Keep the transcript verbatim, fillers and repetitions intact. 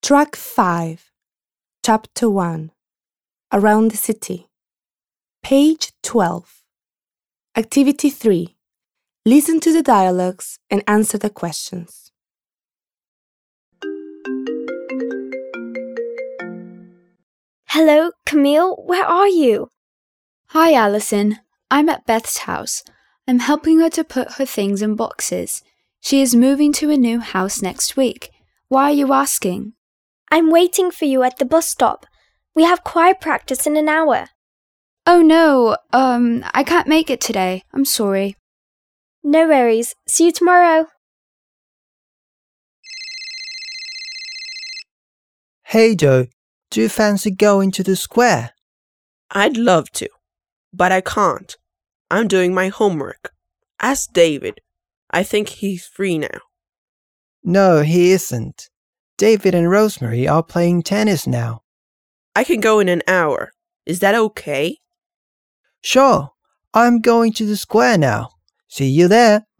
Track five, Chapter one, Around the City. Page twelve. Activity three. Listen to the dialogues and answer the questions. Hello, Camille, where are you? Hi, Alison. I'm at Beth's house. I'm helping her to put her things in boxes. She is moving to a new house next week. Why are you asking? I'm waiting for you at the bus stop. We have choir practice in an hour. Oh no, um, I can't make it today. I'm sorry. No worries. See you tomorrow. Hey Joe, do you fancy going to the square? I'd love to, but I can't. I'm doing my homework. Ask David. I think he's free now. No, he isn't. David and Rosemary are playing tennis now. I can go in an hour. Is that okay? Sure, I'm going to the square now. See you there.